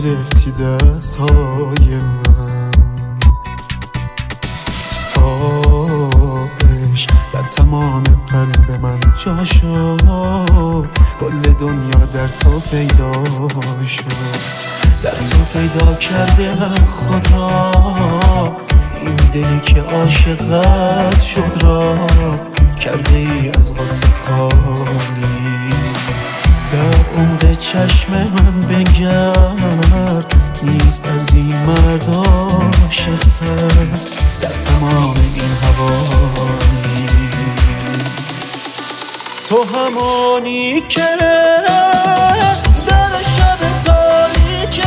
گرفتی دستهای من تا عشق در تمام قلب من جا شد، کل دنیا در تو پیدا شد، در تو پیدا کردم خدا، این دلی که عاشقت شد را کرده ای از غصه خالی. در عمق چشم من بنگر، نیست از این مرد عاشق‌تر در تمام این حوالی. تو همانی که در شب تاریک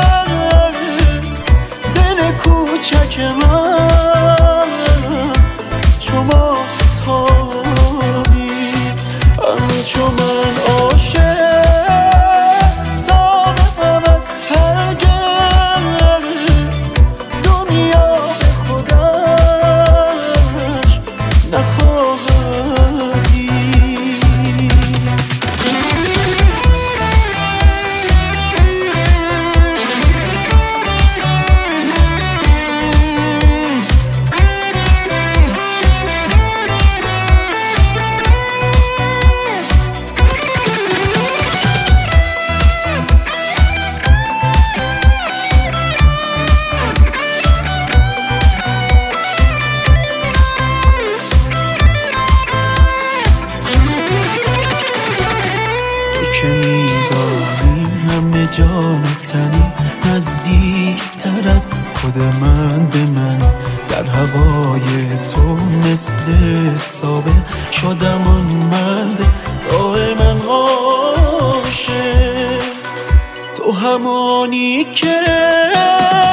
دل کوچک من چو ماهتابی، همچو من عاشق تا به ابد هرگز دنیا به خودش نخواهد دید. که میدانی همه جان تنی نزدیک تر از خود من به من، در هوای تو مثل سابق شدم آن مرد دائما عاشق. تو همانی که